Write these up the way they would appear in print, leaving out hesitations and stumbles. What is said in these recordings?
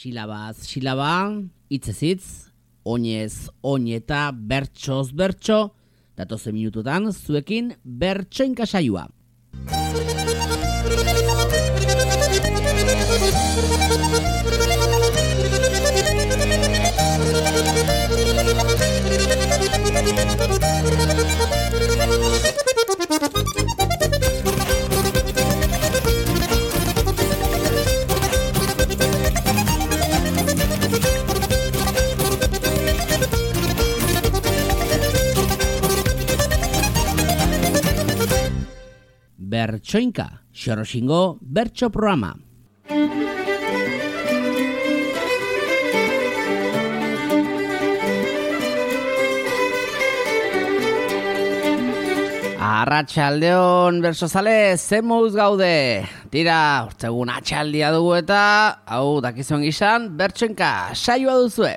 Silabaz silaba, hitzez hitz, oinez oineta, bertsoz bertso, datozen minututan zuekin bertsoinka saioa. Bertsoinka, Xoroxingo bertso programa. Arratsaldeon bertsozale, ze moduz gaude? Tira, urtegun atxaldia dugu eta, hau dakizuen gizan, bertsoinka saioa duzue.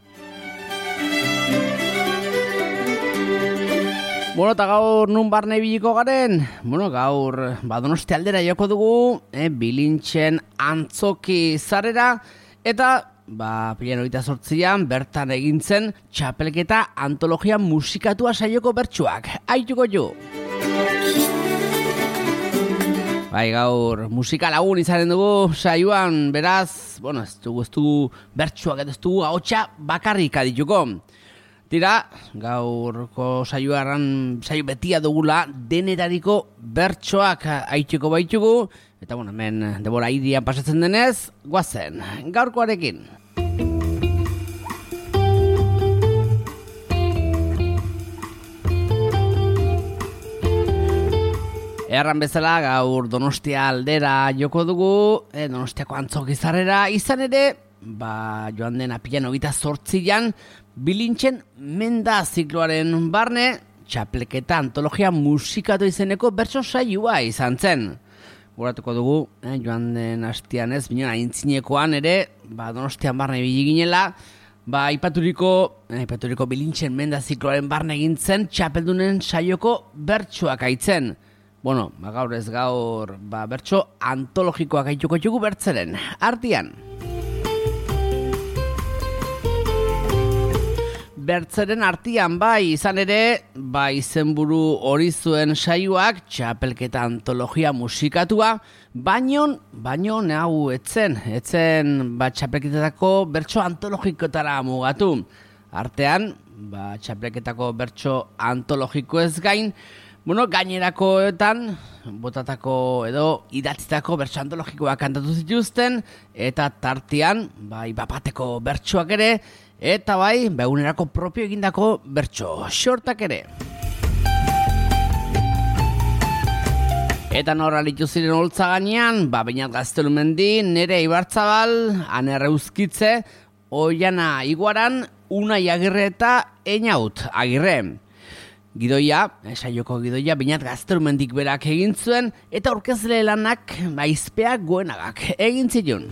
Bueno, eta gaur nun barne biliko garen? Bueno, gaur Donostia aldera joko dugu, Bilintxen antzoki zarera, eta pilan 28an bertan egintzen txapelketa antologia musikatua saioko bertsuak. Aituko jo! Bai, gaur musika lagun izanen dugu saioan, beraz, bueno, ez dugu bertsuak eta ez dugu ahotsa bakarrik adituko. Tira, gaurko saio betia dugula denetariko bertsoak aituko baitugu, eta bueno, hemen denbora irian pasatzen denez, goazen, gaurkoarekin. Erran bezala gaur Donostia aldera joko dugu, Donostiako antzoki zarrera, izan ere, joan den apilan 28an, Bilintxen menda zikloaren barne, txapelketa antologia musikatu izeneko bertso saioa izan zen. Goratuko dugu, joan den hastian ez, binen aintzinekoan ere, Donostian barne biliginela, aipaturiko Bilintxen menda zikloaren barne egintzen txapeldunen saioko bertsoak aitzen. Bueno, gaur ez gaur, bertso antologikoak aituko jugu bertzeren, artian. Bertzeren artian izan ere, izenburu hori zuen saioak txapelketa antologia musikatua, baino hau etzen txapelketetako bertso antologikotara mugatu. Artean, txapelketako bertso antologiko ez gain, gainerakoetan, botatako edo idatzitako bertso antologikoak kantatu zituzten, eta tartean, bapateko bertsoak ere, eta egunerako propio egindako bertso xortak ere. Eta norra litu ziren holtza gainean, Beñat Gaztelumendi, Nere Ibarzabal, Ane Reuzkitze, Oiana Iguaran, Unai Agirre eta Einaut Agirre. Saioko gidoia Beñat Gaztelumendik berak egin zuen, eta aurkezle lanak Aizpeak Goenagak egin zituen.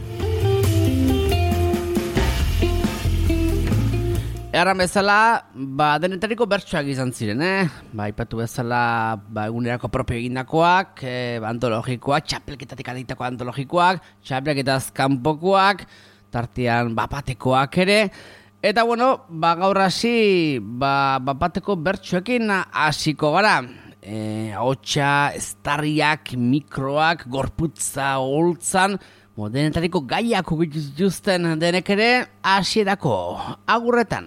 Erran bezala, denetariko bertsoak izan ziren, Ipatu bezala, egunerako propio egindakoak, antologikoak, txapelketatik aditako antologikoak, txapelketaz kanpokoak, tartean bapatekoak ere, eta bueno, gaur hasi, bapateko bertsoekin hasiko gara. Ahotsa, estarriak, mikroak, gorputza, holtzan, denetariko gaiak ukituzten denek ere hasierako agurretan.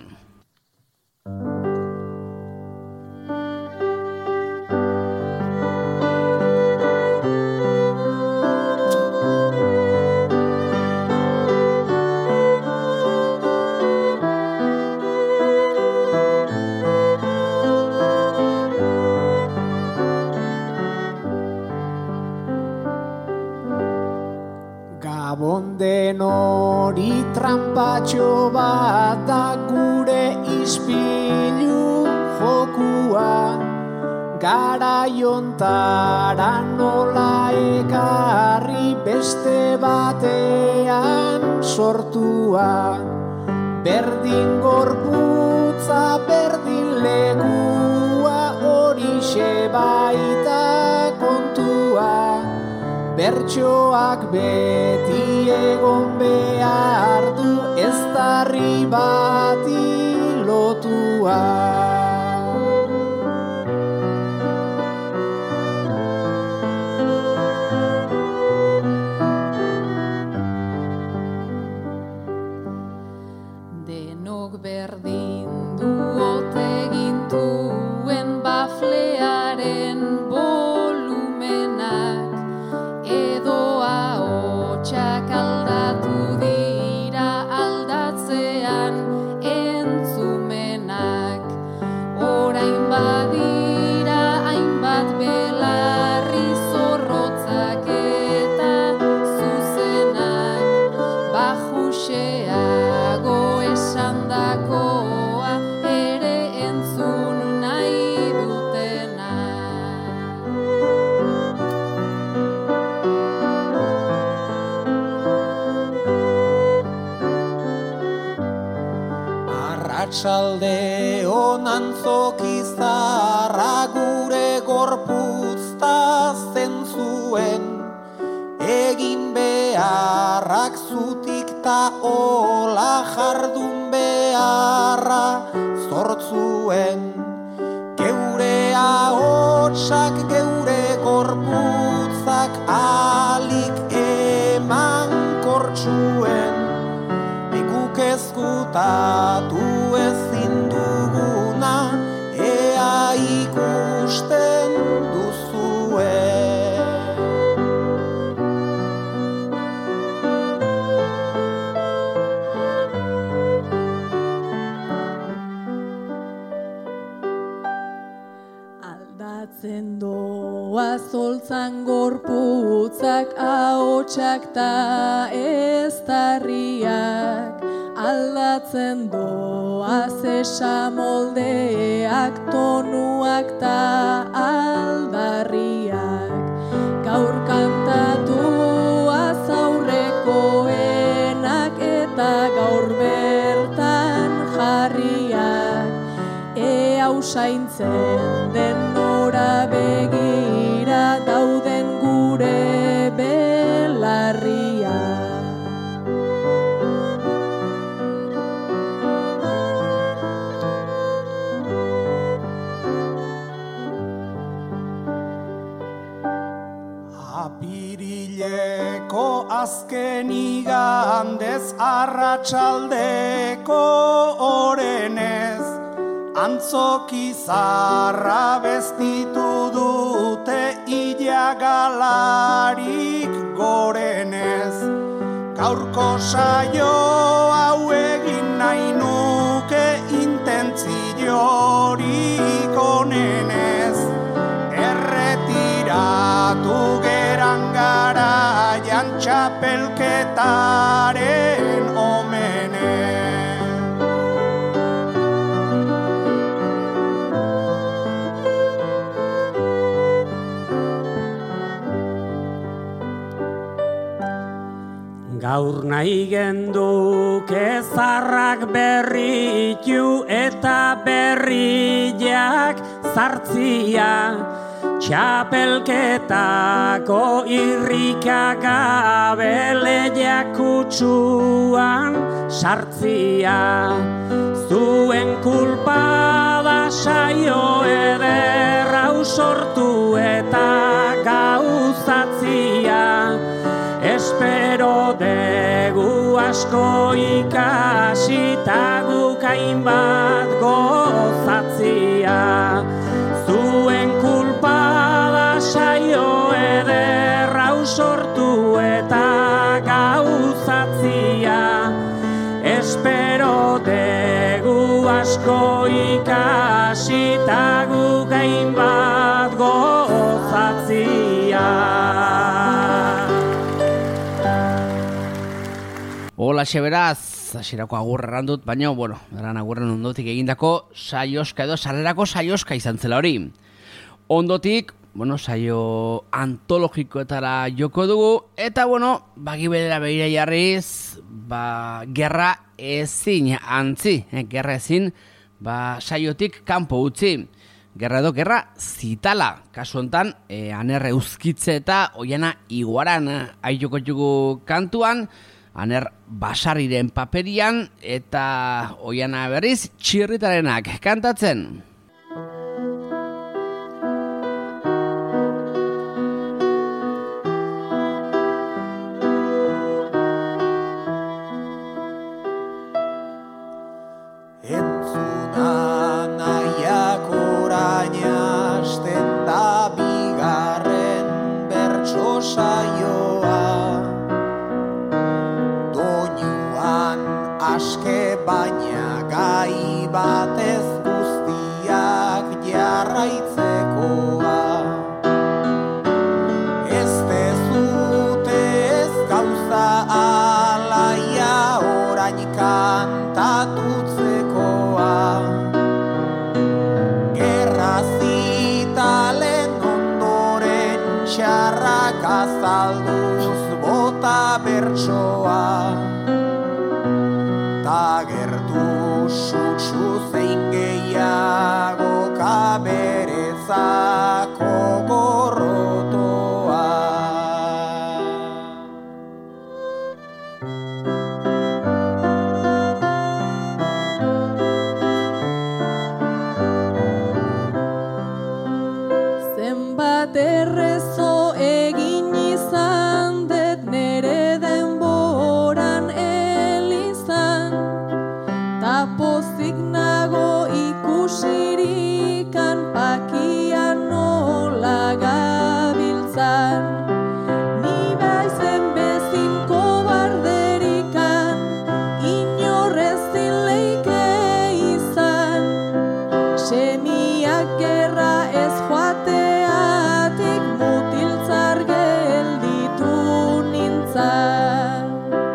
Bonden hori trampatxo bat da gure ispilu jokua, garaiontara nola ekarri beste batean sortua, berdin gorputza berdin lekua horixe baita kontua. Bertsoak beti egon behar du bati lotua. Denok berdin du ote gintuen baflearen volumenak, edo ahotsak aldatu dira aldatzean entzumenak. Orain badira hainbat belarri zorrotzak eta zuzenak, bajuxeago esandakoa ere entzun nahi dutenak. Arratsalde honan zokizarra gure gorpuzta zentzuen, egin beharrak zutik ta ola jardun beharra zortzuen. Geure ahotsak, geure gorputzak alik eman kortsuen, guk ezkutatu ezin duguna ea ikusten duzue. Aldatzen doa zoltzan gorputzak, ahotsak ta eztarriak. Aldatzen doaz esamoldeak, tonuak ta aldarriak. Gaur kantatuaz aurrekoenak eta gaur bertan jarriak. Usaintzen den nora begira dauden gure belarria. Apirileko azken igandez arratsaldeko orenez, antzoki zarra bestitu dute ilagalarik gorenez. Gaurko saio hau egin nahi nuke intentziorik onenez, erretiratu geran garaian txapelketaren omenez. Gaur nahi genduke zarrak berritu eta berriak zartzia, txapelketako irrikagabe lehiak kutsuan sartzia. Zuen kulpa da saio ederra sortu eta gauzatzia. Espero degu asko ikasi ta guk hainbat gozatzia. Zuen kulpa da saio ederra sortu eta gauzatzia. Espero degu asko ikasi ta guk hainbat gozatzia. Hola beraz, hasierako agurra errandut, baina, bueno, eran agurren ondotik egindako saioska edo sarrerako saioska izan zela hori. Ondotik, bueno, saio antologikoetara joko dugu, eta, bueno, bagibedera behira jarriz, gerra ezin antzi, gerra ezin, saiotik kanpo utzi. Gerra edo gerra zitala, kasu hontan, Anerre Uzkitze eta Oiana Iguaran aioko jugu kantuan, Aner Basarriren paperian eta Oiana berriz Txirritarenak kantatzen. Aske baina gai batez guztiak jarraitzekoa. Ez dezute ez gauza alaia orain kantatutzekoa. Gerra zitalen ondoren txarrak azalduz bota bertsoa. Ta gertu sutsu zein gehiago kaberezako gorrotoa. Zenbat errezo egin izan dut nere denboran pozik nago ikusirikan pakian nola gabiltzan. Ni baizen bezin kobarderikan inorrezin leike izan. Semiak gerra ez joateatik mutiltzar gelditu nintzan.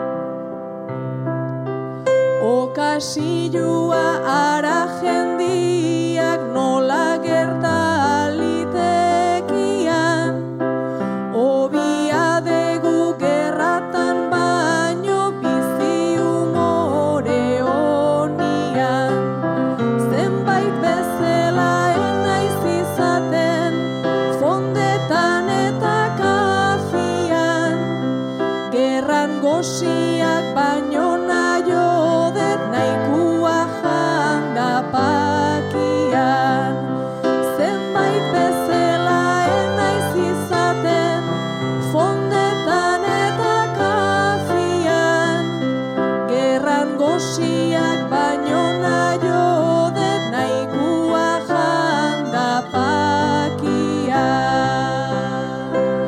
Okasilua ara jendiak nola gerta litekian. Obia degu gerratan baino bizi umore honian. Zenbait bezala enaiz izaten fondetan eta kafian. Gerran goxiak baino naio naikua janda pakian. Zenbait bezala enaiz izaten fondetan eta kafian. Gerran goxiak baino naio dut naikua janda pakian.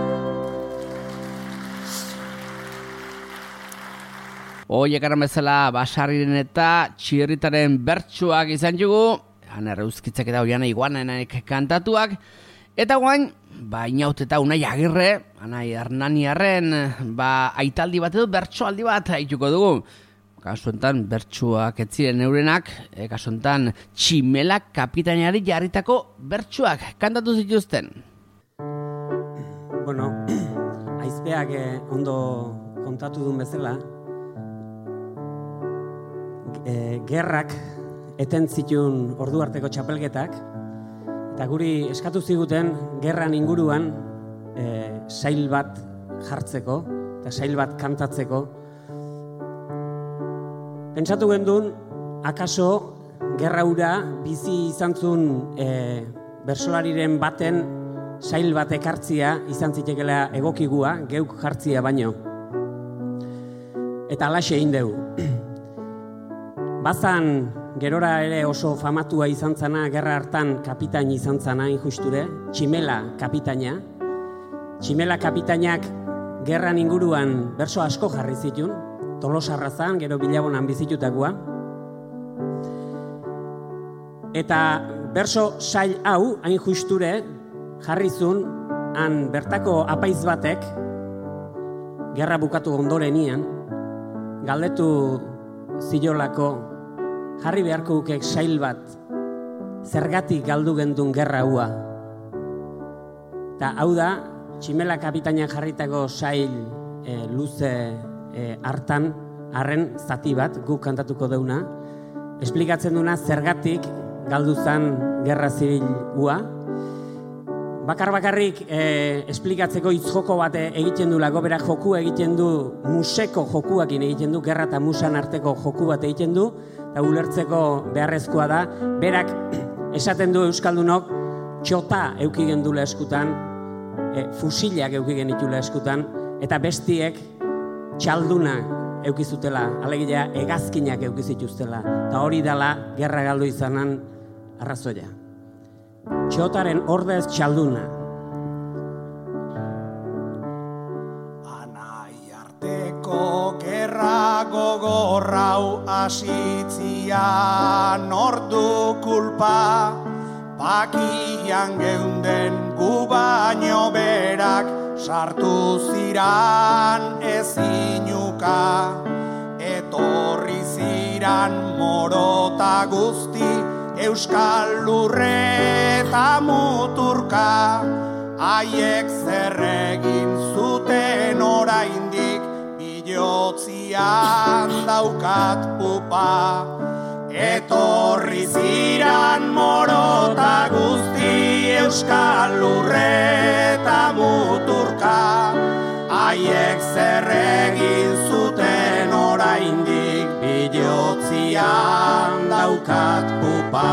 Oiek eran bezala Basarriren eta Txirritaren bertsuak izan jugu, Aner Euskitzek eta Oiana Iguanenek kantatuak, eta guain, Inaut eta Unai Agirre, Anai Hernaniarren, aitaldi bat edo bertsoaldi bat haituko dugu. Kasuentan bertsuak ez ziren neurenak, kasuentan Tximela kapitainari jarritako bertsuak kantatu zituzten. Bueno, aizpeak ondo kontatu duen bezala, gerrak eten zituen ordu arteko txapelketak, eta guri eskatu ziguten gerran inguruan sail bat jartzeko eta sail bat kantatzeko. Pentsatu gendun, akaso gerra hura bizi izan zuen bersolariren baten sail bat ekartzia izan zitekela egokigua, geuk jartzia baino. Eta alaxe egin dugu. Bazan gerora ere oso famatua izan zana, gerra hartan kapitain izan zana injusture, Tximela kapitaina. Tximela kapitainak gerran inguruan berso asko jarri zituen, Tolosarra zan, gero Bilabonan bizitutakoa. Eta berso sail hau, hain justure, jarri zuen, han bertako apaiz batek, gerra bukatu ondorenian, galdetu zilolako, jarri beharko ukek sail bat, zergatik galdu gendun gerra hua. Eta hau da, Tximela kapitainak jarritako sail luze hartan, harren zati bat, guk kantatuko deuna, esplikatzen duna zergatik galdu zan gerra zibil hua. Bakarrik esplikatzeko hitzjoko bat egiten du lago, berak joku egiten du, museko jokuakin egiten du, gerra eta musan arteko joku bat egiten du, eta ulertzeko beharrezkoa da, berak esaten du euskaldunok txota euki gendula eskutan, fusilak euki genitula eskutan, eta bestiek txalduna eukizutela, alegia hegazkinak eukizituztela, eta hori dela gerra galdu izanan arrazoia. Txotaren ordez txalduna. Anai arteko gerra gogorrau asitzian ordu kulpa, pakian geunden gu baino berak sartu ziran ezinuka, etorri ziran morota guzti euskal lurreta muturka, haiek zer egin zuten oraindik bilotzian daukat pupa. Etorri ziran morota guzti euskal lurreta muturka, haiek zer egin zuten oraindik bilotzian daukat pupa.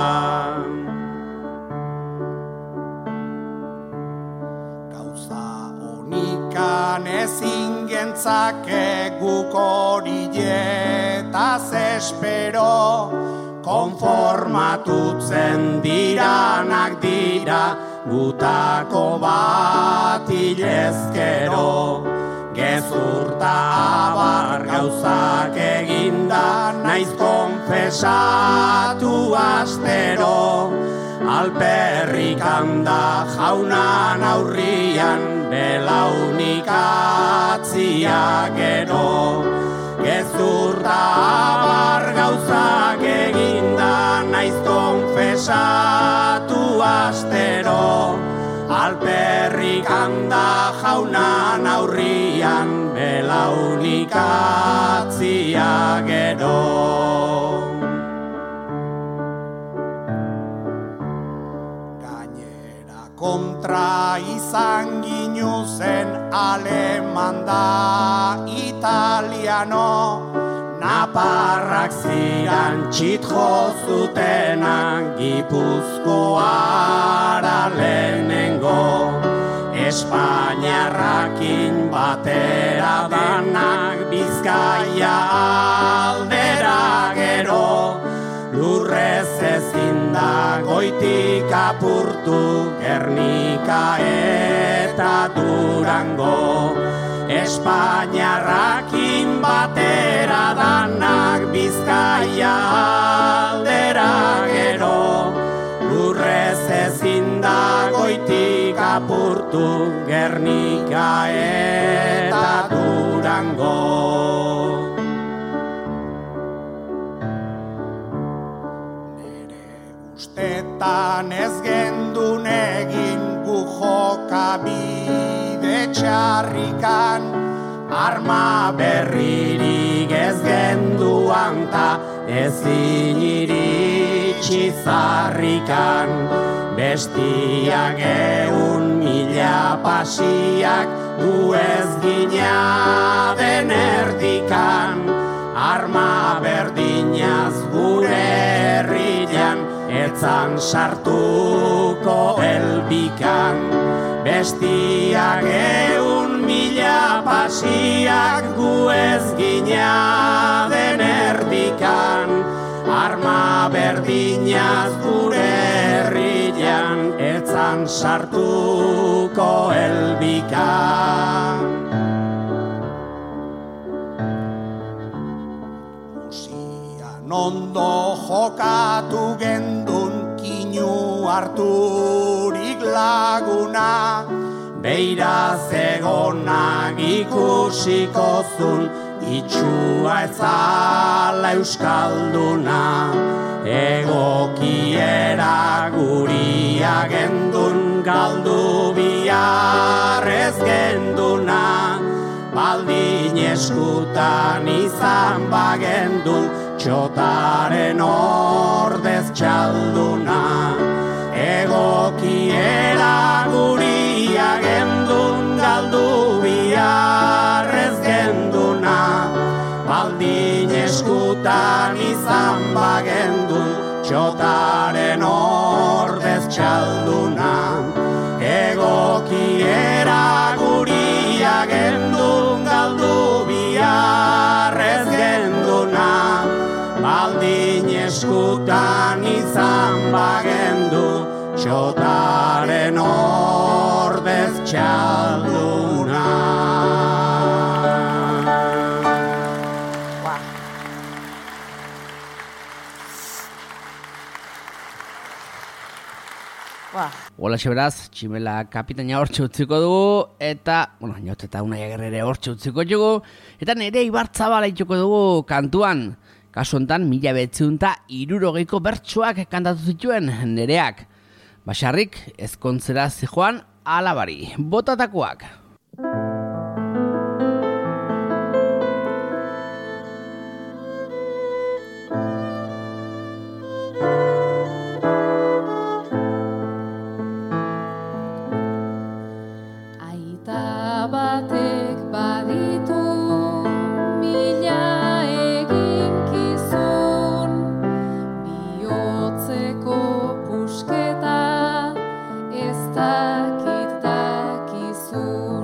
Gauza honikan ezin gentzake guk hori etaz espero, konformatutzen diranak dira gutako bat hilezkero. Gezurta abar gauzak eginda naiz konfesatu astero, alperrik handa jaunan aurrian belaunik atzia gero. Gezurta abar gauzak eginda naiz konfesatu astero, alperrik handa jaunan aurrian belaunik atzia gero. Gainera kontra izan ginuzen aleman da italiano, naparrak ziran txitjo zutenak Gipuzkoara lehenengo, Espainiarrakin batera danak Bizkaia aldera gero, lurrez ezin da goitik apurtu Gernika eta Durango. Espainiarrakin batera danak Bizkaia aldera gero, lurrez ezin da goitik apurtu Gernika eta Durango. Nere ustetan ez gendun egin gu jokabide txarrikan, arma berririk ez genduan ta ezin iritsi zarrikan. Bestiak 1.000 pasiak gu ez gina den erdikan, arma berdinaz gure herrian etzan sartuko elbikan. Bestiak 1.000 pasiak gu ez gina den erdikan, arma berdinaz gure herrian etzan sartuko elbikan. Musian ondo jokatu gendun kinu harturik laguna, beira zegonak ikusiko zun itxua ezala euskalduna. Egokiera guria gendun galdu bihar ez genduna, baldin eskutan izan bagendun txotaren ordez txalduna. egokiera guria gendun galdu bihar ez genduna, baldin eskutan izan bagendun txotaren ordez txalduna. Egokiera guria gendun galdu bihar ez genduna, baldin eskutan izan bagendu txotaren ordez txalduna. Olaxe beraz, Tximela kapitaina hortxe utziko dugu, eta, Añot eta Unai Agerrere hortxe utziko dugu, eta nere Ibarzabala itxuko dugu kantuan. Kasu honetan, 1960ko bertsoak kantatu zituen nereak. Basarrik, ezkontzera zijoan alabari. Botatakoak. Batek baditu mila eginkizun, bihotzeko pusketa ez dakit dakizun.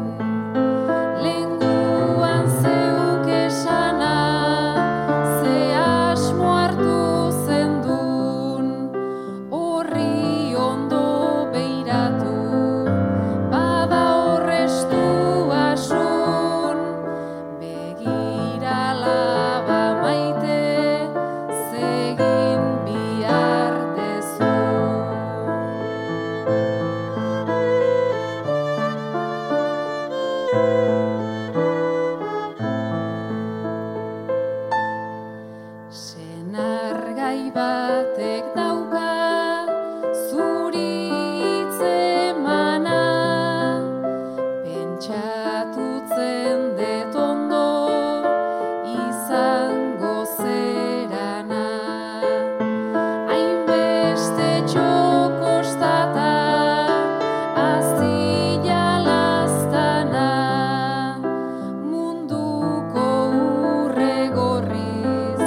Lenguan zeuk esana, ze asmo hartu zendun, horri ondo beiratu. Batek dauka zuri hitzemana, pentsatutzen dut ondo izango zerana. Hainbeste txokostata azila laztana, munduko urre gorriz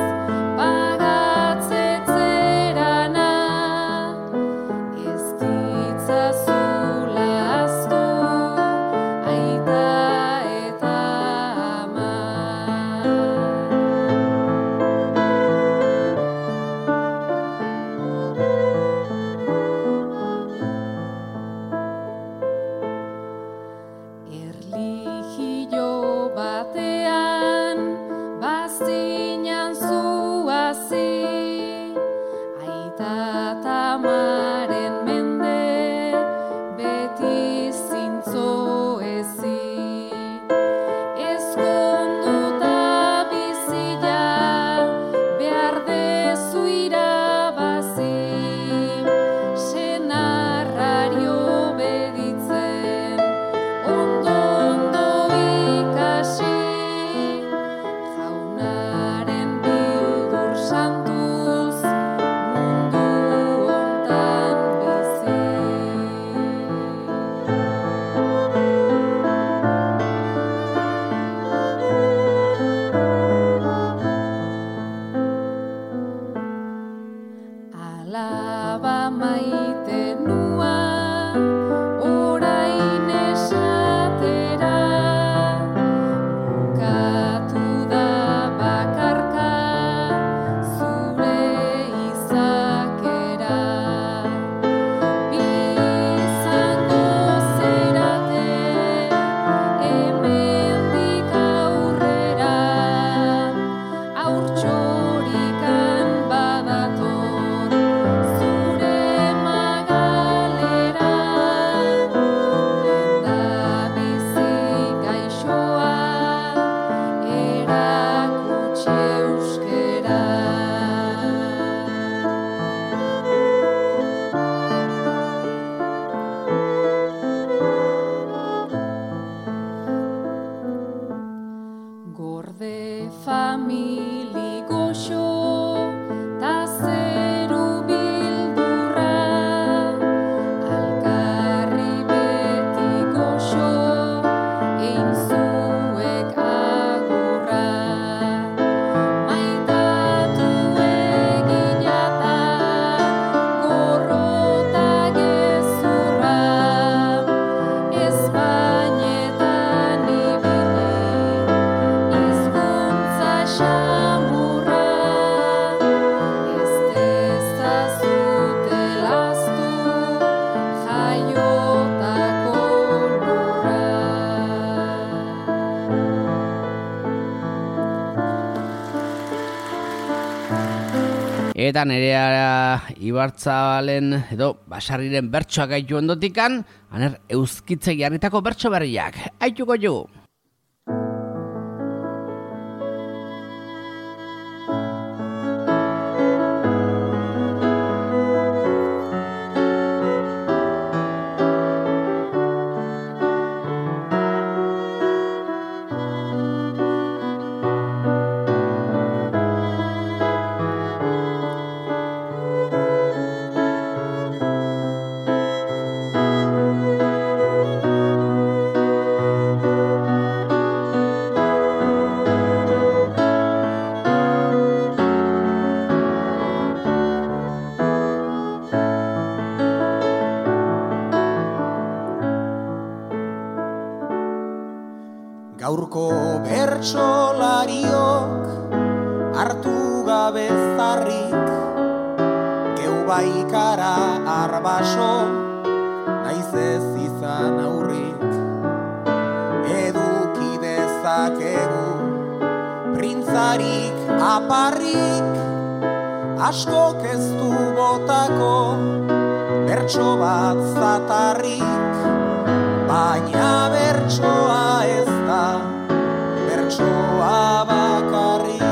Txorikan badator zure Eta Nerea Ibarzabalen edo Basarriren bertsoak gaitu ondotikan, aner euskitze jarritako bertso berriak. Aituko ju! Gaurko bertsolariok hartu gabe zarrik, geu baikara arbaso, naiz ez izan aurrik. Eduki dezakegu printzarik aparrik, askok ez du botako bertso bat zatarrik, baina bertsoa ez da bertsoa bakarrik.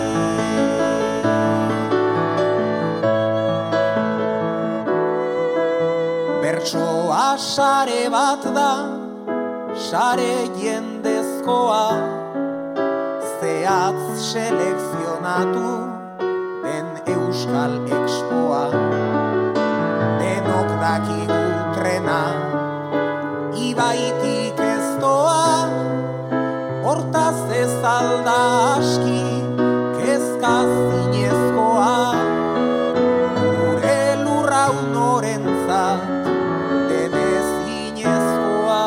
Bertsoa sare bat da, sare jendezkoa, zehatz selekzionatu den Euskal Expoa. Denok dakigu trena ibaitik ez doa, hortaz ez alda aski kezka zinezkoa. Gure lurrau norentzat denez zinezkoa.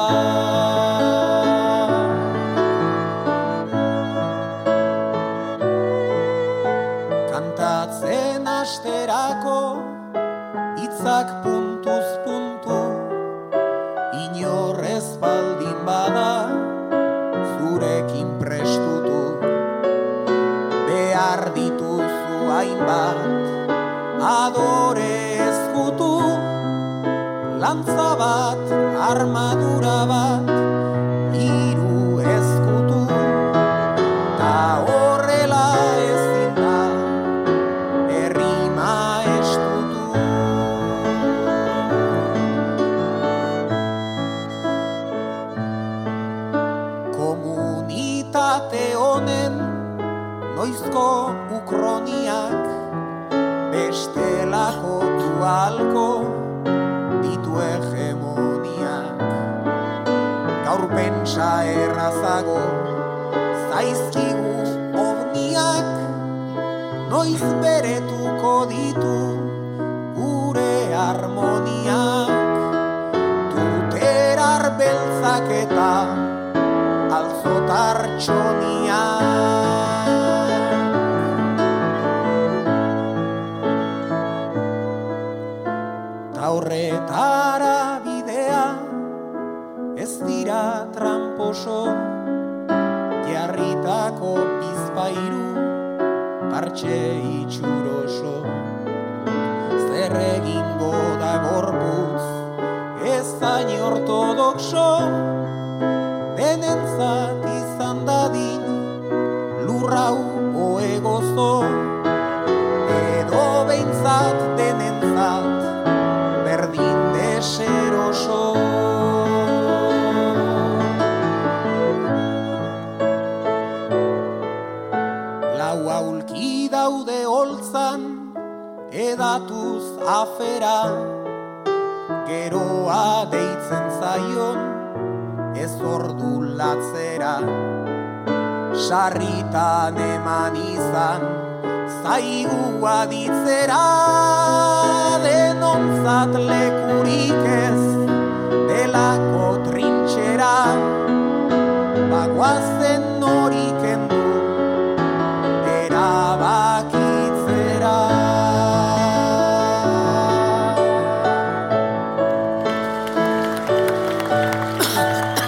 Kantatzen asterako hitzak puntuz puntu, inorrez baldin bada zurekin prestutu. Behar dituzu hainbat adore ezkutu, lantza bat, armadura bat, hiru ezkutu. Ta horrela ezin da errima estutu. Komunitate honen noizko ukroniak bestelako dualko ditu hegemoniak. Gaur pentsa errazago zaizkigu ovniak, noiz beretuko ditu gure harmoniak. Tuterar beltzak eta alzotar txoniak. Ta horretara bidea ez dira tramposo, jarritako bizpairu partxe itxuroso. Zer egingo da gorputz ezain ortodoxo, denentzat izan dadin lurrau oe gozo, edo behintzat denentzat berdin deseroso. Lau aulki daude holtzan edatuz afera, geroa deitzen zaion ez ordu latzera. Sarritan eman izan zaigu aditzera, denontzat lekurik ez delako trintxera. Bagoazen hori kendu erabakitzera.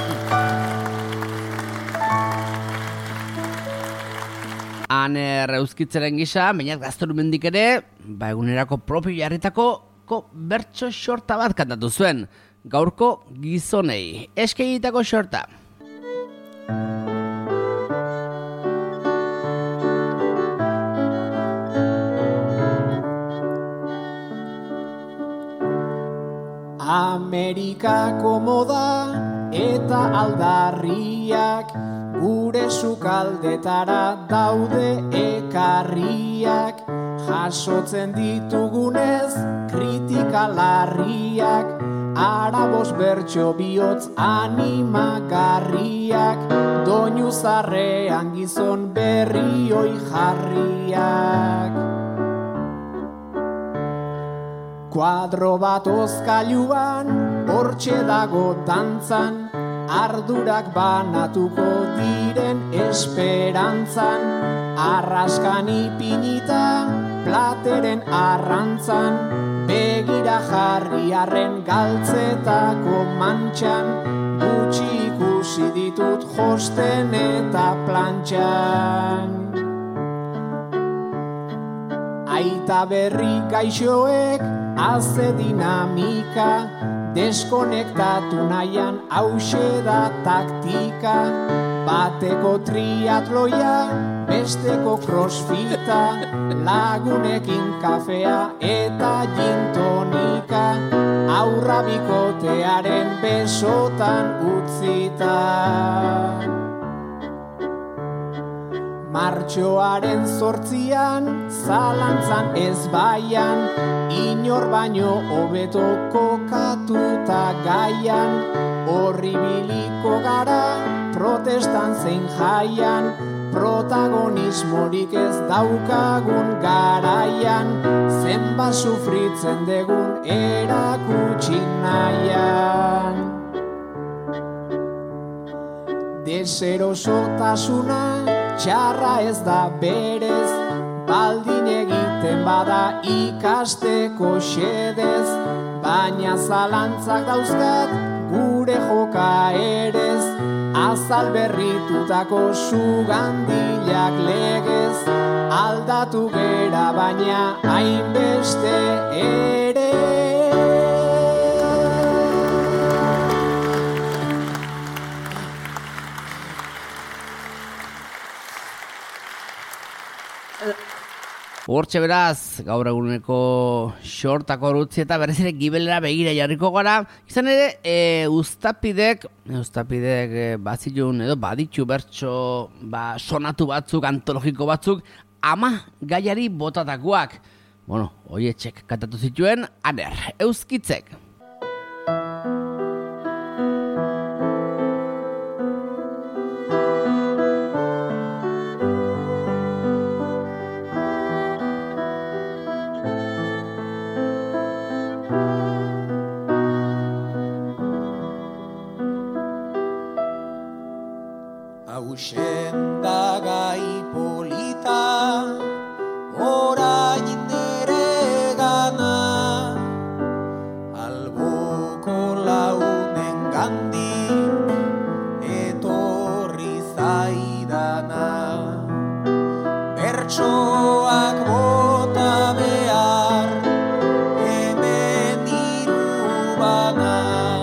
Aner euskitzaren gisa, baina Gaztelumendik ere, egunerako propio jarritako bertso xorta bat kantatu zuen, gaurko gizonei. Eskegitako xorta. Amerikako moda eta aldarriak gure sukaldetara daude ekarriak, jasotzen ditugunez kritika larriak, arabos bertso bihotz animagarriak, doinu zarrean gizon berrioi jarriak. Kuadro bat ozkailuan, hortxe dago dantzan, ardurak banatuko diren esperantzan, arraskan ipinita, plateren arrantzan, begira jarri arren galtzetako mantxan, gutxi ikusi ditut josten eta plantxan. Aita berri gaixoek haze dinamika, deskonektatu nahian hause da taktika, bateko triatloia, besteko crossfita, lagunekin kafea eta gintonika, aurra bikotearen besotan utzita. Martxoaren 8an, zalantzan ez baian, inor baino hobeto kokatuta gaian, horribiliko gara, protestan zein jaian, protagonismorik ez daukagun garaian, zenbat sufritzen degun erakutsi nahian. Deserosotasuna txarra ez da berez, baldin egiten bada ikasteko xedez, baina zalantzak dauzkat gure joka erez, azal berritutako sugandilak legez, aldatu gera baina hainbeste ere. Hortxe beraz, gaur eguneko xortako urutzi eta berriz ere gibelera begira jarriko gara. Izan ere, Uztapidek bazilun edo baditu bertso sonatu batzuk, antologiko batzuk, ama gaiari botatakoak. Bueno, hoietxek kantatu zituen, aner, euskitzek. Hauxen da gai polita, orain nere gana, alboko launen gandik etorri zaidana. Bertsoak bota behar, hemen hiru bana,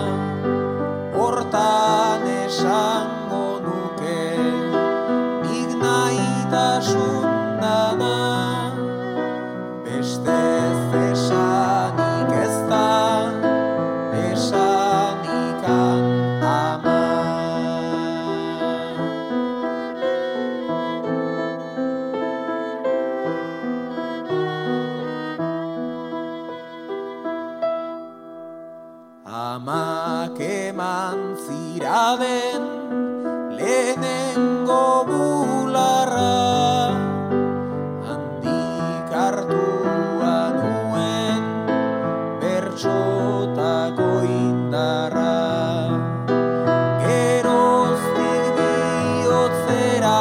hortan esango nuke nik nahitasunana. Beste esanik ez da, esanikan ama. Amak eman ziraben lehenengo bularra, handik hartua nuen bertxotako indarra. Geroztik bihotzera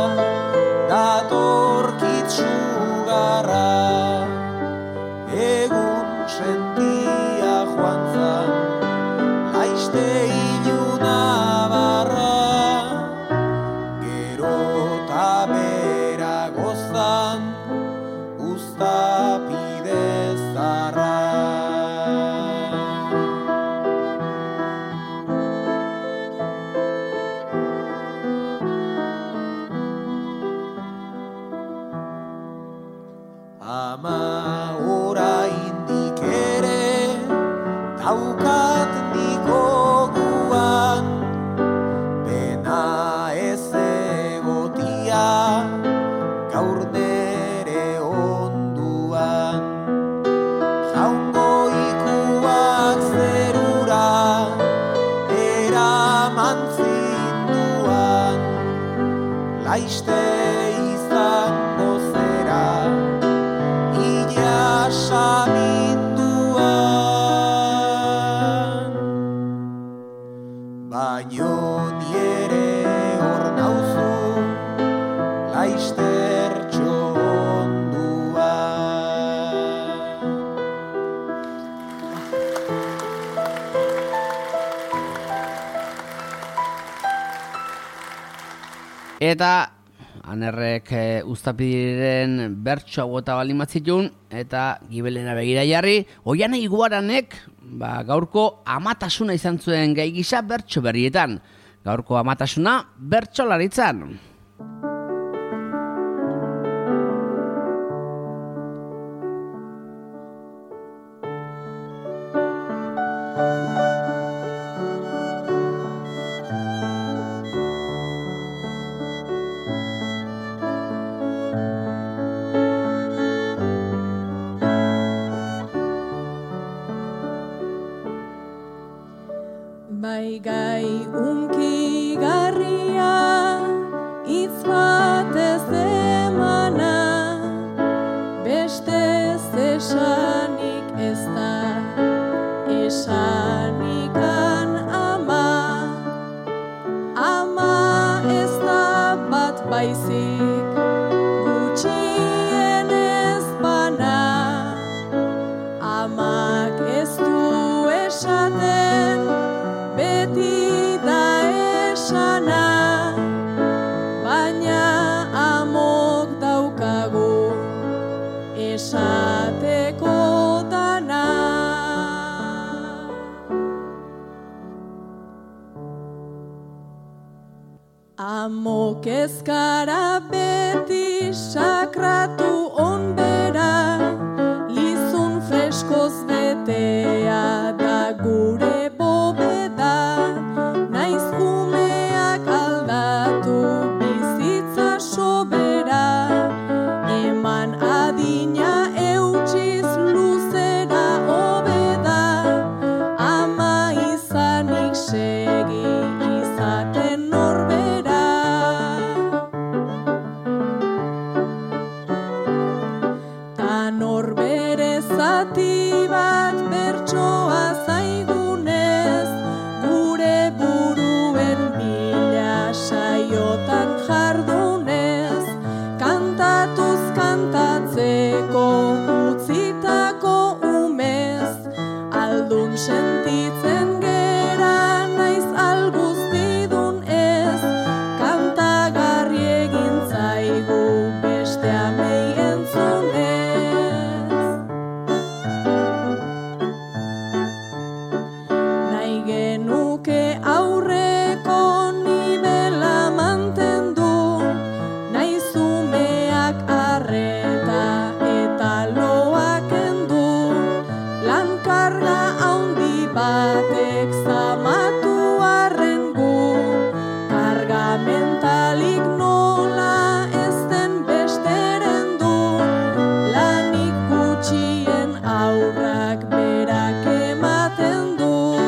datorkit sugarra, egun sentia joan zan laiste iluna barra. ama oraindik ere daukat niko guan, pena ez egotia gaur nere onduan. Jaungo ikuak zerura eraman zinduan, laiste izango zera ila saminduan. Baino niere hor nauzu laistertxo onduan. Eta Anerrek Uztapidiren bertso haueta balimatzitun eta gibelera begira jarri, Oiane Iguaranek gaurko amatasuna izan zuen gai gisa bertso berrietan. Gaurko amatasuna bertsolaritzan. Bai gai unkigarria, hitz batez emana, beste esanik ez da, esanikan ama. Ama ez da bat baizik, gutxienez bana. Amak ez du esaten, beti da esana, baina amok daukagu esateko dana. Amok ez gara beti sakratu onbera, lizun freskoz betea da gure bobeda, naiz umeak aldatu bizitza sobera, eman adina eutsiz luzera hobeda, ama izanik segi izaten norbera. Ta norbere zati bat bertsoa zaigunez, gure buruen bila saiotan jardunez, kantatuz kantatzeko utzitako umez, aldun sentitzen gera naiz alguztidun ez, kantagarri egin zaigu beste amei entzunez. Nahi genuke aurreko nibela mantendu, nahi zumeak arreta eta loak endu, lankarga haundi batek zamatu arren gu, karga mentalik nola ez den besteren du, lanik gutxien aurrak berak ematen du.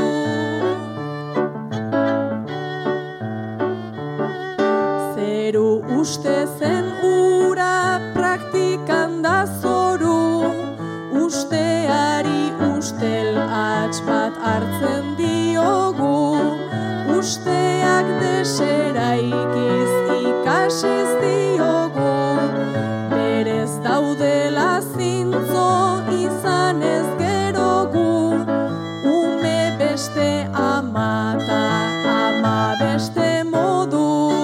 Zeru uste zen ura praktikan da zoru, usteari ustel hats bat hartzen diogu, usteak deseraikiz ikasiz diogu, berez daudela zintzo izan ez gero gu, ume beste amata, ama beste modu.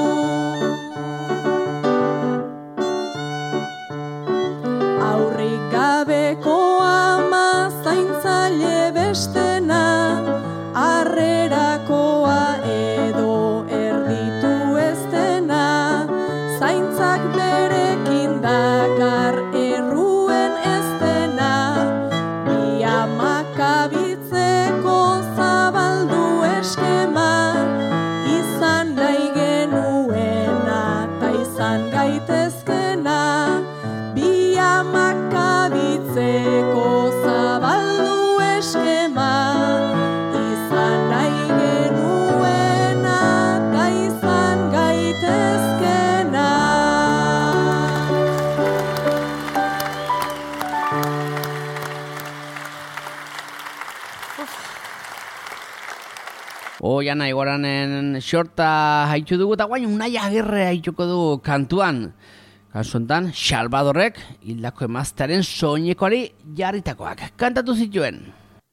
Aurrik gabeko ama zaintzaile bestena, harrerakoa edo erditu ez dena, zaintzak berekin dakar erruen Oian Aigoranen xorta haitu dugu, eta guain Unai Agirre haituko dugu kantuan. Kasu honetan, Salvadorrek hildako emaztearen soinekoari jarritakoak kantatu zituen.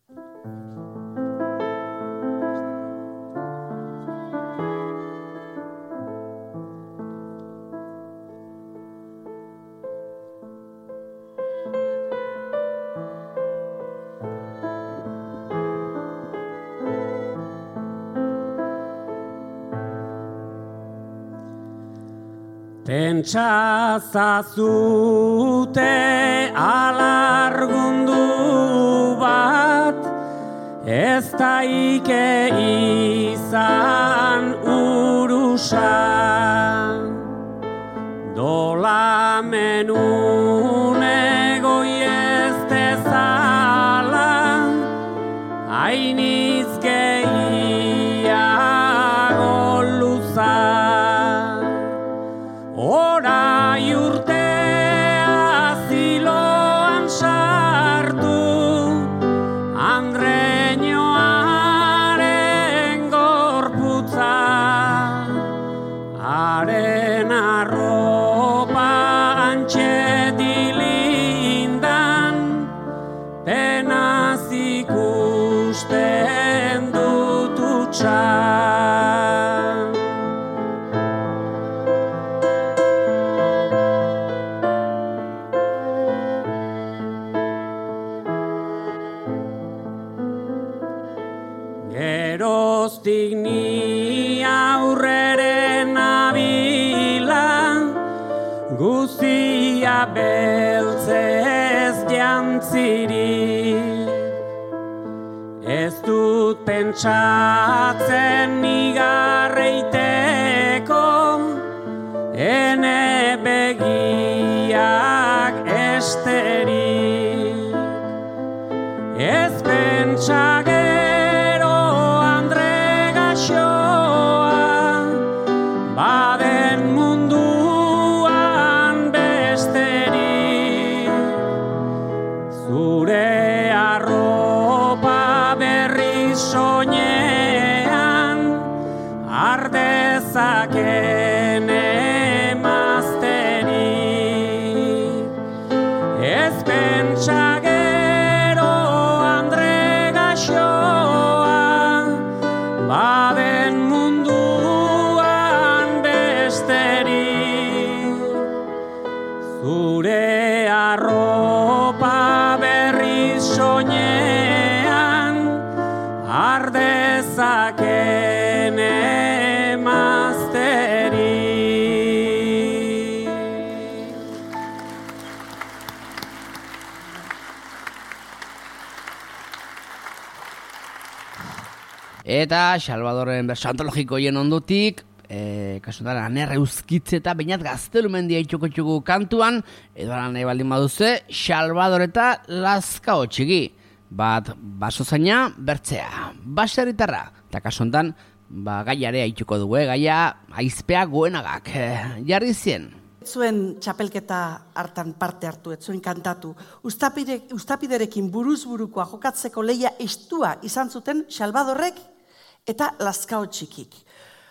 Pentsazazute alargundu bat, ez daike izan urusa. Dolamenun egoi ez dezala, hainiz gehiago luza. Orai urtea ziloan sartu, Andreñoaren gorputza, haren arropa antxe dilindan, penaz ikusten dut utxa. Geroztik ni aurreren abila, guztia beltzez jantzirik. Ez dut pentsatzen igarreiteko, ene begiak esterik. Ez pentsake baden munduan besterik, zure arropa berri soinean, ardezaken emazterik. Ez pentsa gero Andre gaxoa, baden zure arropa berri soinean, ardezaken emazterik. Eta Salvadorren berso antologikoien ondotik, kasutan Aner Euskitze eta Beñat Gaztelumendia itxoko txugu kantuan, edo nahi baldin baduze, Salvador eta Lazkao txiki. Bat basozaina bertzea, baserritarra, eta kasutan gaiare itxoko dugu, gaia aizpea goenagak, jarri zien. Zuen txapelketa hartan parte hartu, zuen kantatu. Uztapiderekin buruz-burukoa jokatzeko leia estua izan zuten Salvadorrek eta Lazkao txikik.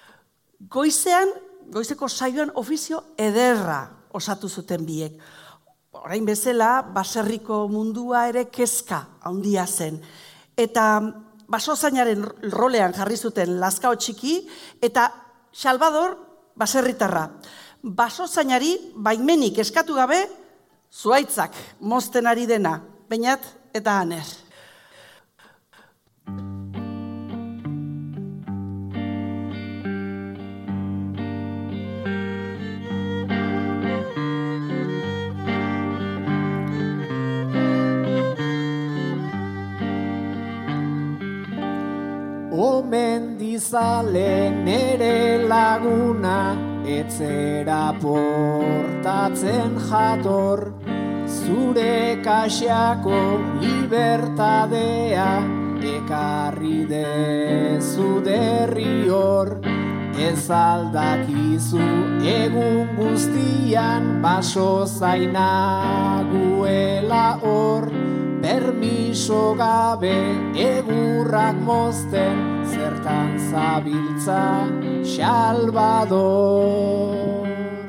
Goizeko saioan ofizio ederra osatu zuten biek. Orain bezala, baserriko mundua ere kezka handia zen. Eta basozainaren rolean jarri zuten Lazkao txiki eta Salvador baserritarra. Basozainari baimenik eskatu gabe, zuaitzak mozten ari dena, Beñat eta Aner. Mendizale nere laguna, etzera portatzen jator, zure kaxako libertadea, ekarri dezu derrior, ez aldakizu egun guztian, baso zainaguela hor, permiso gabe egurrak mozten, zertan zabiltza Salvador.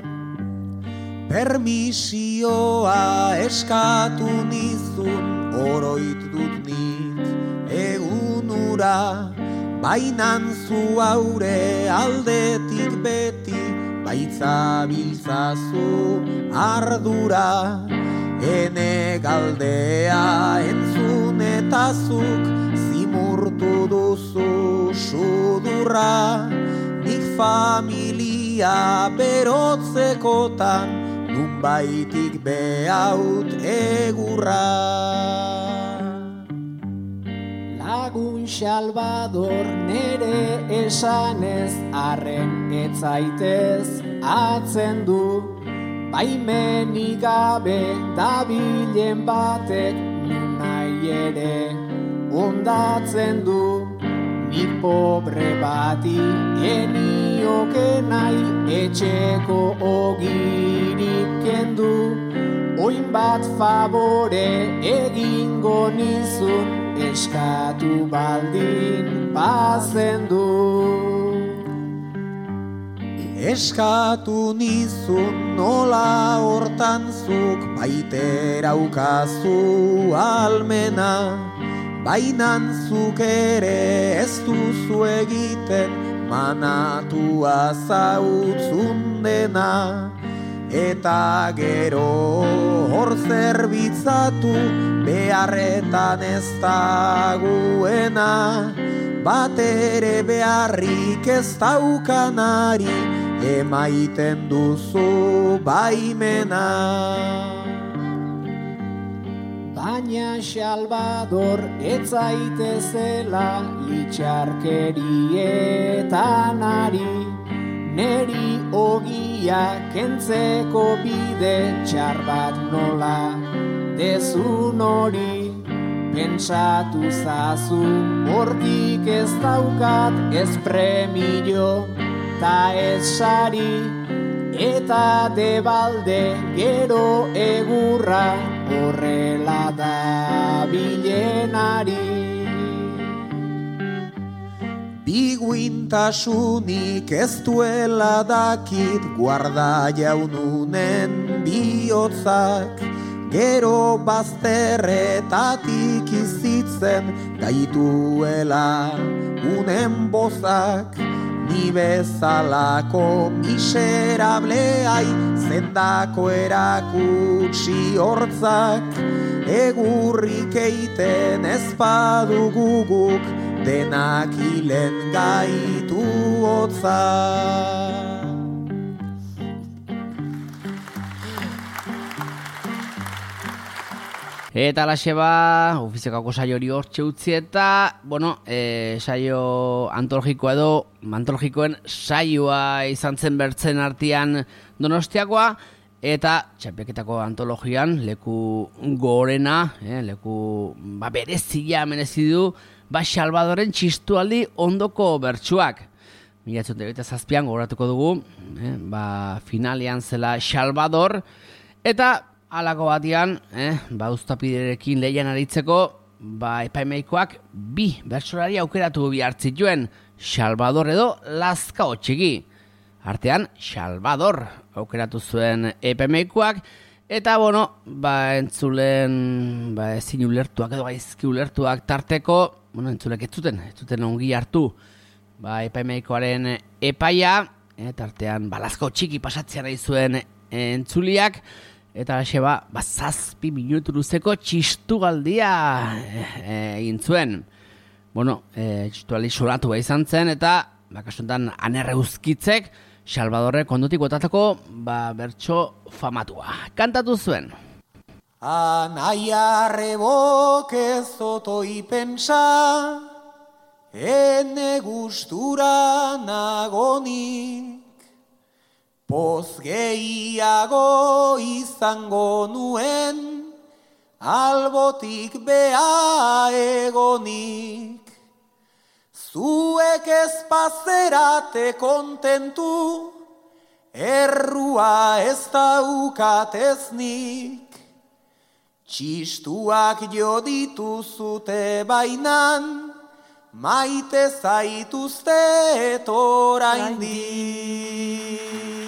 Permisioa eskatu nizun oroit dut nik egunura, bainan zu aure aldetik beti baitzabiltzazu ardura. Ene galdea entzun eta zuk zimurtu duzu sudurra, nik familia berotzekotan nunbaitik behaut egurra. Lagun Salvador nere esanez arren etzaitez atzen du, baimenik gabe dabilen batek nahi ere ondatzen du. Nik pobre bati enioke nahi etxeko ogirik kendu, oin bat favore egingo nizun eskatu baldin bazendu. Eskatu nizun nola hortan zuk baiteraukazu almena, bainan zuk ere ez duzu egiten manatua zautzun dena. Eta gero hor zerbitzatu beharretan ez dagoena, bat ere beharrik ez daukanari emaiten duzu baimena. Baina Salvador ez zaitezela litxarkerietan ari, neri ogia kentzeko bide txar bat nola dezun hori. Pentsatu zazu hortik ez daukat ez premio ta ez sari, eta debalde gero egurra horrela da bilenari. Biguintasunik ez duela dakit guarda jaununen bihotzak, gero bazterretatik izitzen gaituela unen bozak. Ni bezalako miserableai zendako erakutsi hortzak, egurrik eiten ez baduguguk denak hilen gaitu hotzak. Eta alaxe ba, ofiziokako saio hori hortxe utzi eta, saio antologikoa edo antologikoen saioa izan zen bertzen artean Donostiakoa, eta txapelketako antologian leku gorena, leku berezia merezi du, Salvadoren txistualdi ondoko bertsuak. 1927an gogoratuko dugu, finalean zela Salvador, eta halako batean, uztapiderekin lehian aritzeko, epaimaikoak bi bertsolari aukeratu bihartzituen, Salvador edo Lazkao Txiki. Artean, Salvador aukeratu zuen epaimaikoak, eta, entzulen ezin ulertuak edo gaizki ulertuak tarteko, entzulek ez zuten ongi hartu, epaimaikoaren epaia, tartean, Lazkao Txiki pasatzea nahi zuen entzuliak, eta zazpi minutu luzeko txistugaldia egin zuen. Txistugaldi solatu izan zen, eta kasuntan Anerre Uzkitzek Salvadorrek ondotik botatako bertso famatua. Kantatu zuen. Anaia rebok ez otoi pensa, ene gustura nagonik, poz gehiago izango nuen, albotik bea egonik. Zuek ez pazerate kontentu, errua ez daukateznik. Txistuak jo dituzute bainan, maite zaituztet oraindik.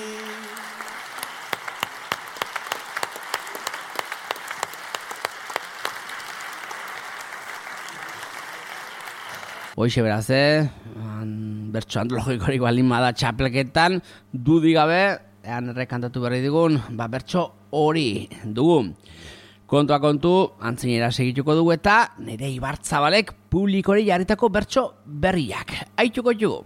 Hoixe beraz, bertso antologikorik balin bada txapelketan, dudik gabe, errekantatu berri digun, bertso hori dugu. Kontua kontu, antzinera segituko dugu eta nire Ibartzabalek publikori jarritako bertso berriak. Aituko dugu.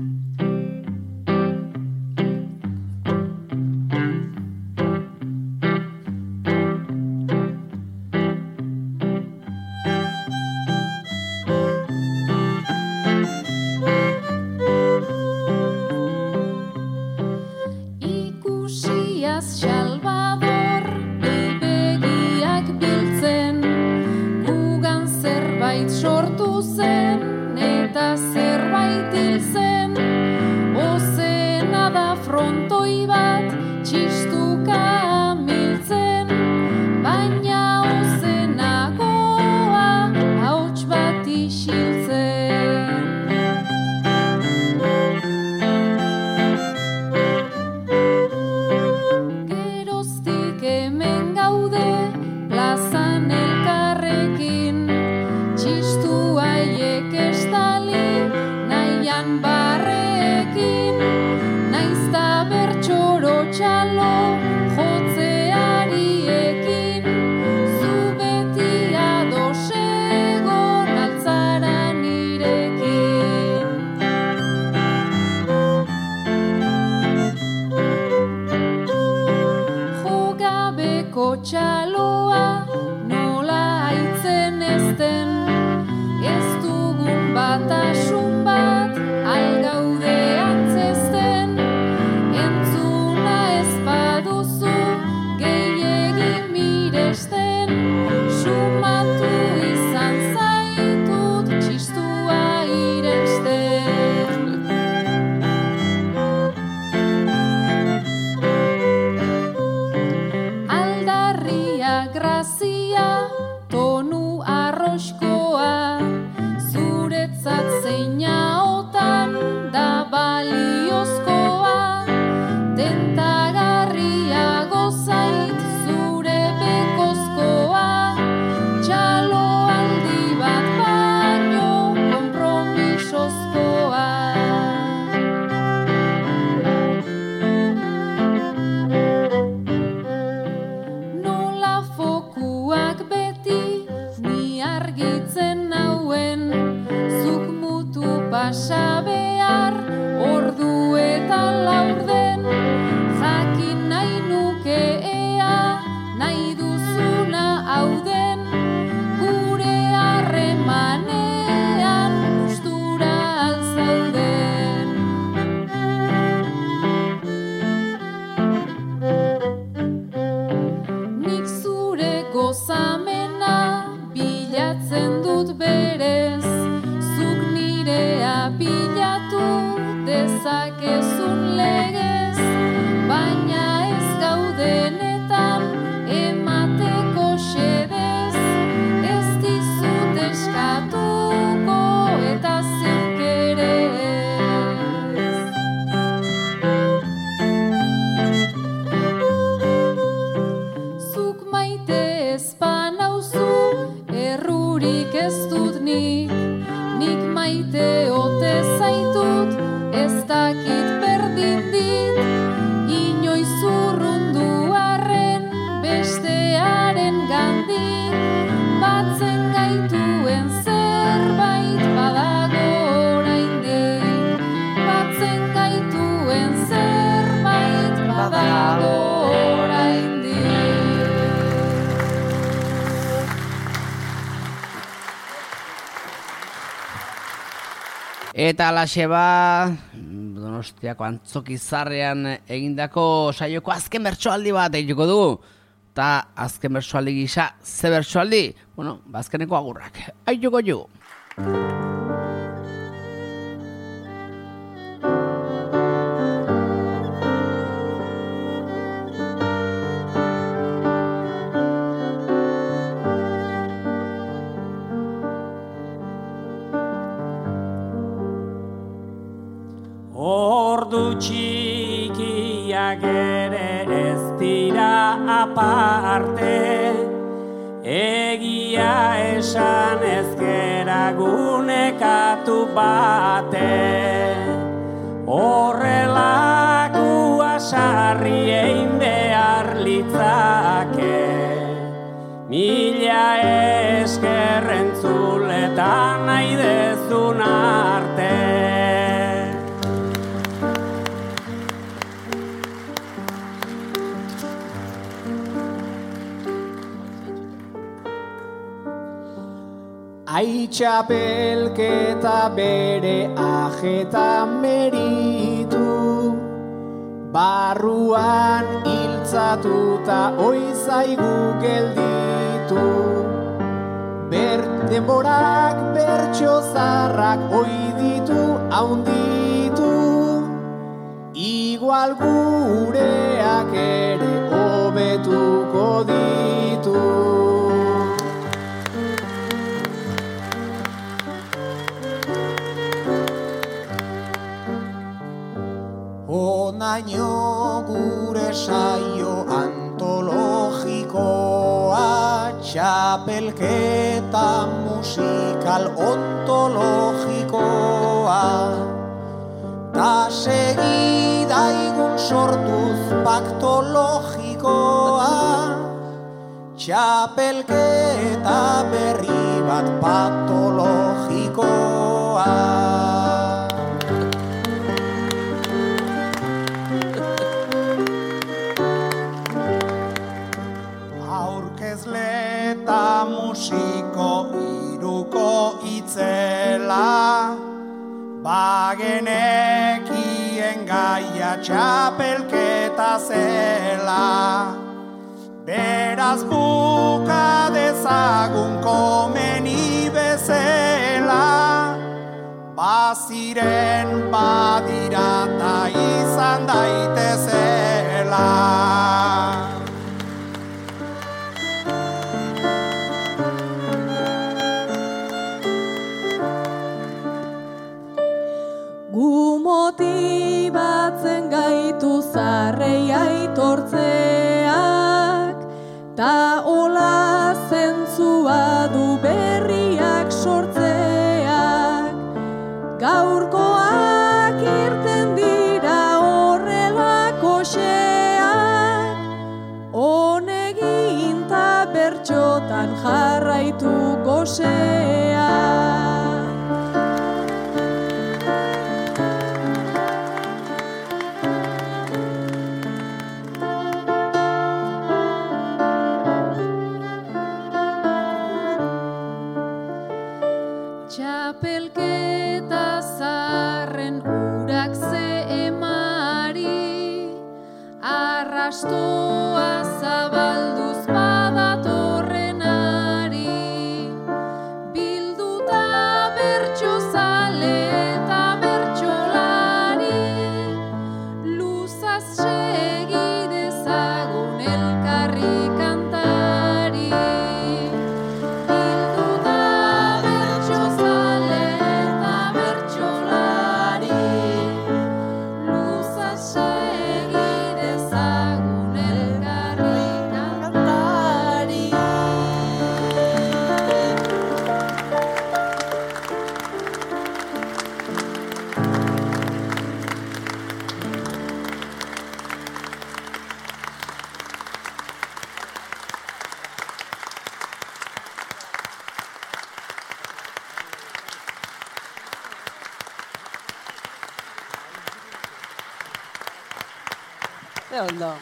Eta alaxe Donostiako Antzokizarrean egindako saioko azken bertsoaldi bat egituko dugu. Eta azken bertsoaldi gisa, ze bertsoaldi? Azkeneko agurrak. Aituko dugu. ere ez dira aparte, egia esan ez gera gunekatu bate. Horrelakua sarri egin behar litzake, mila esker entzuletan nahi dezun arte. Txapelketa bere ajeta meritu, barruan hiltzatuta oizaigu gelditu. Denborak bertso zarrak oiditu haunditu, igual gureak ere hobetuko ditu. Honaino gure saio antologikoa, txapelketa musikal ontologikoa. Ta segidaigun sortuz paktologikoa, txapelketa berri bat patologikoa. Aurkezleta musiko iruko itzela, bagenekien gaia txapelketa zela. Beraz buka dezagun komeni bezela, baziren badirata izan daitezela. Motibatzen gaitu zarrei aitortzeak, ta hola zentzua du berriak sortzeak. Gaurkoak irten dira horrelako xeak, honegin ta bertxotan jarraituko xeak. Txapelketa zarren urak ze emari, arrastoa zabalduz badatorren ari. Bilduta bertso zale eta bertsolari, luzaz segi dezagun elkarri kantari. Ondo.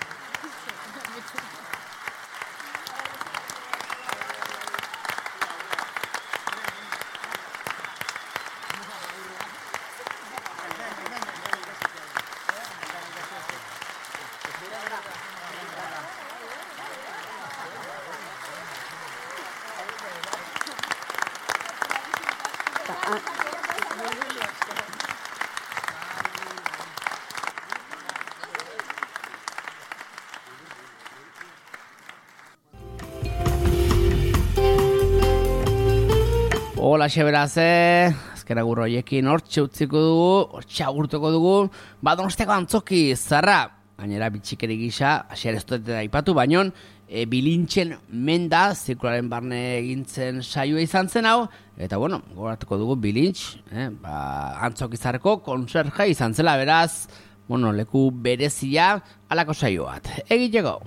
Hola, beraz, azkera gurroiekin hortxe utziko dugu, hortxe agurtuko dugu, Donostiako antzoki zarra, gainera bitxikeri gisa, hasier ez dut aipatu, baino, Bilintxen menda, zirkularen barne egintzen saioa izan zen hau, eta bueno, gogoratuko dugu Bilintx, Antzokizarreko konserja izan zela, beraz, bueno, leku berezia halako saio bat. Egiteko.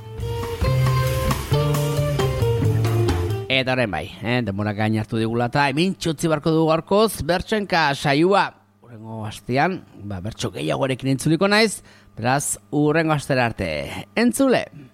Eta horren bai, denbora gain hartu digula eta hemen txutzi barko dugu gaurkoz bertsoenka saioa. Urrengo astean, bertso gehiagorekin entzuliko naiz, beraz, urrengo astera arte. Entzule!